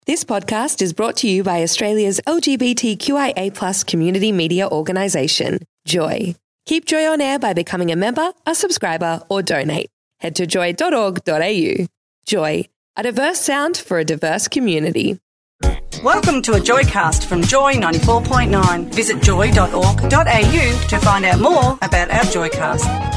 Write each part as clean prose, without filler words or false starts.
This podcast is brought to you by Australia's LGBTQIA+ community media organisation, Joy. Keep Joy on air by becoming a member, a subscriber, or donate. Head to joy.org.au. Joy, a diverse sound for a diverse community. Welcome to a Joycast from Joy 94.9. Visit joy.org.au to find out more about our Joycast.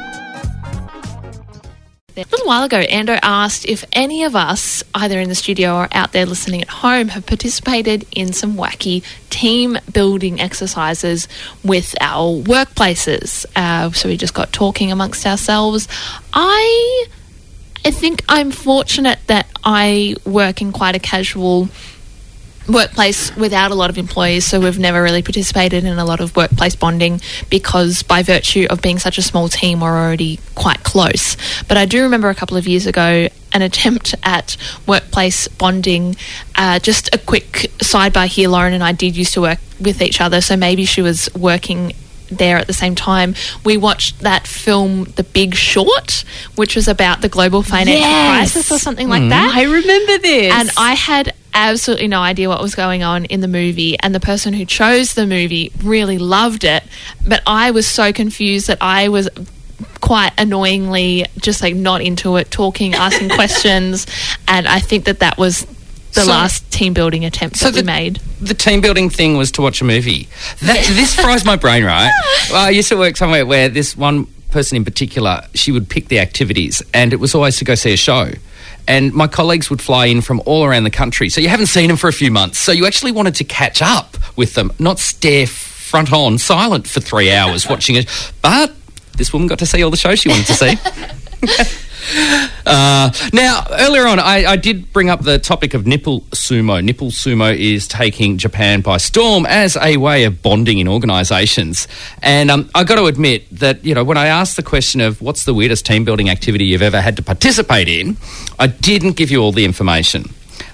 A little while ago, Ando asked if any of us, either in the studio or out there listening at home, have participated in some wacky team building exercises with our workplaces. So we just got talking amongst ourselves. I think I'm fortunate that I work in quite a casual workplace without a lot of employees, so we've never really participated in a lot of workplace bonding because by virtue of being such a small team we're already quite close. But I do remember a couple of years ago an attempt at workplace bonding. Just a quick sidebar here, Lauren and I did used to work with each other, so maybe she was working there at the same time. We watched that film The Big Short, which was about the global financial crisis or something like that. I remember this. And I had absolutely no idea what was going on in the movie, and the person who chose the movie really loved it, but I was so confused that I was quite annoyingly just like not into it, talking, asking questions, and I think that was the last team building attempt that we made. The team building thing was to watch a movie. This fries my brain, right? Well, I used to work somewhere where this one person in particular, she would pick the activities, and it was always to go see a show. And my colleagues would fly in from all around the country. So you haven't seen them for a few months. So you actually wanted to catch up with them, not stare front on silent for 3 hours watching it. But this woman got to see all the shows she wanted to see. Now, earlier on, I did bring up the topic of nipple sumo. Nipple sumo is taking Japan by storm as a way of bonding in organisations. And I got to admit that, you know, when I asked the question of what's the weirdest team building activity you've ever had to participate in, I didn't give you all the information.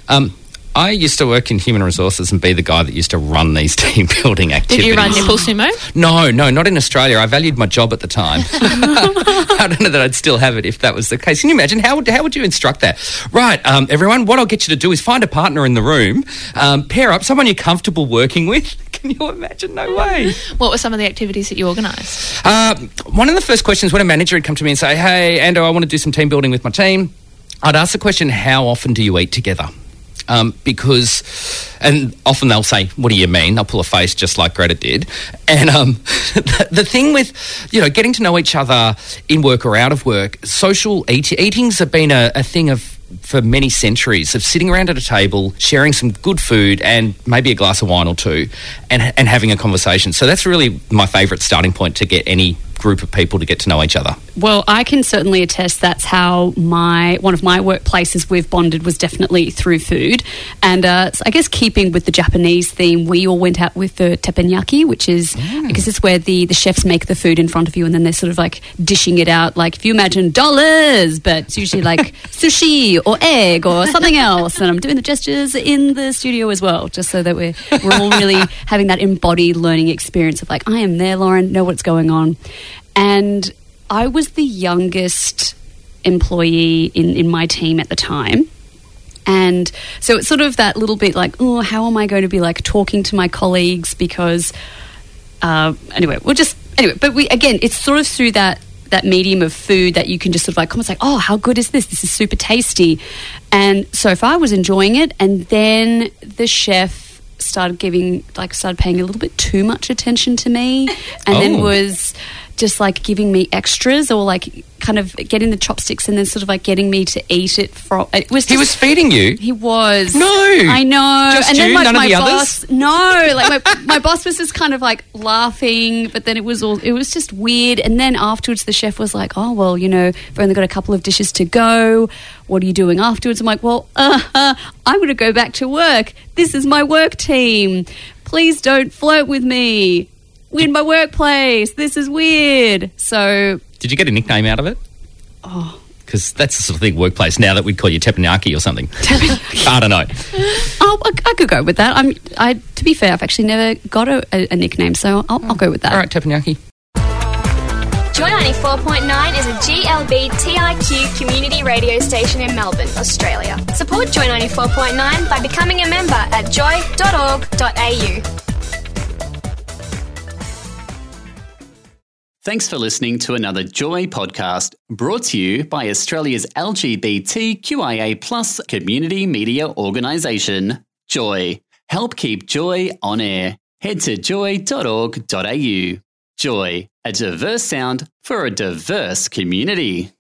I used to work in human resources and be the guy that used to run these team building activities. Did you run nipple sumo? No, not in Australia. I valued my job at the time. I don't know that I'd still have it if that was the case. Can you imagine? How would you instruct that? Right, everyone, what I'll get you to do is find a partner in the room, pair up, someone you're comfortable working with. Can you imagine? No way. What were some of the activities that you organised? One of the first questions when a manager would come to me and say, hey, Ando, I want to do some team building with my team, I'd ask the question, how often do you eat together? Because, and often they'll say, what do you mean? They'll pull a face just like Greta did. And the thing with, you know, getting to know each other in work or out of work, social eatings have been a thing for many centuries, of sitting around at a table, sharing some good food and maybe a glass of wine or two and having a conversation. So that's really my favourite starting point to get any group of people to get to know each other. Well, I can certainly attest that's how one of my workplaces we've bonded was definitely through food. And so I guess keeping with the Japanese theme, we all went out with the teppanyaki, which is, I guess it's where the chefs make the food in front of you and then they're sort of like dishing it out. Like if you imagine dollars, but it's usually like sushi or egg or something else. And I'm doing the gestures in the studio as well, just so that we're all really having that embodied learning experience of like, I am there, Lauren, know what's going on. And I was the youngest employee in my team at the time. And so it's sort of that little bit like, oh, how am I going to be like talking to my colleagues? Because but it's sort of through that medium of food that you can just sort of like come and say, oh, how good is this? This is super tasty. And so far I was enjoying it. And then the chef started paying a little bit too much attention to me and then was just like giving me extras or like kind of getting the chopsticks and then sort of like getting me to eat it from. It was just, he was feeding you? He was. No. I know. Just and you? then like None my of the boss, others? No. Like my boss was just kind of like laughing, but then it was just weird. And then afterwards the chef was like, oh, well, you know, we've only got a couple of dishes to go. What are you doing afterwards? I'm like, well, I'm going to go back to work. This is my work team. Please don't flirt with me. We're in my workplace. This is weird. So... Did you get a nickname out of it? Oh. Because that's the sort of thing, workplace, now that we'd call you teppanyaki or something. Teppanyaki. I don't know. Oh, I could go with that. To be fair, I've actually never got a nickname, so I'll go with that. All right, teppanyaki. Joy 94.9 is a GLBTIQ community radio station in Melbourne, Australia. Support Joy 94.9 by becoming a member at joy.org.au. Thanks for listening to another Joy podcast brought to you by Australia's LGBTQIA+ community media organisation, Joy. Help keep Joy on air. Head to joy.org.au. Joy, a diverse sound for a diverse community.